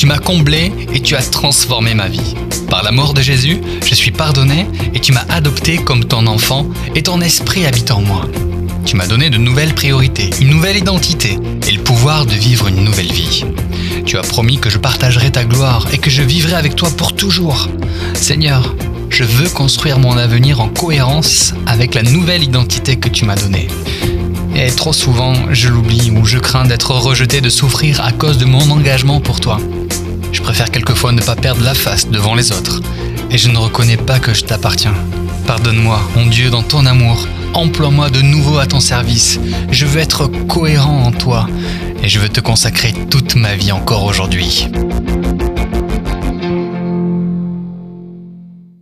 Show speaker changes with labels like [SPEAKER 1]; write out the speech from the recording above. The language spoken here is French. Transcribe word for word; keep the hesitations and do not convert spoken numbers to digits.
[SPEAKER 1] Tu m'as comblé et tu as transformé ma vie. Par la mort de Jésus, je suis pardonné et tu m'as adopté comme ton enfant et ton esprit habite en moi. Tu m'as donné de nouvelles priorités, une nouvelle identité et le pouvoir de vivre une nouvelle vie. Tu as promis que je partagerai ta gloire et que je vivrai avec toi pour toujours. Seigneur, je veux construire mon avenir en cohérence avec la nouvelle identité que tu m'as donnée. Et trop souvent, je l'oublie ou je crains d'être rejeté, de souffrir à cause de mon engagement pour toi. Je préfère quelquefois ne pas perdre la face devant les autres. Et je ne reconnais pas que je t'appartiens. Pardonne-moi, mon Dieu, dans ton amour. Emploie-moi de nouveau à ton service. Je veux être cohérent en toi. Et je veux te consacrer toute ma vie encore aujourd'hui.